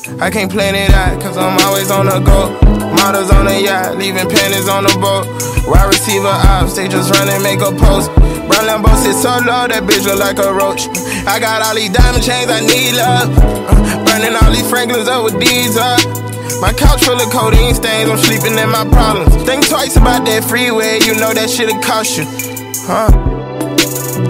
I can't plan it out, cause I'm always on the go. Models on the yacht, leaving panties on the boat. Wide receiver ops, they just run and make a post. Brown Lambo sit so low, that bitch look like a roach. I got all these diamond chains, I need love. Burning all these Franklins up with these up. My couch full of codeine stains, I'm sleeping in my problems. Think twice about that freeway, you know that shit'll cost you.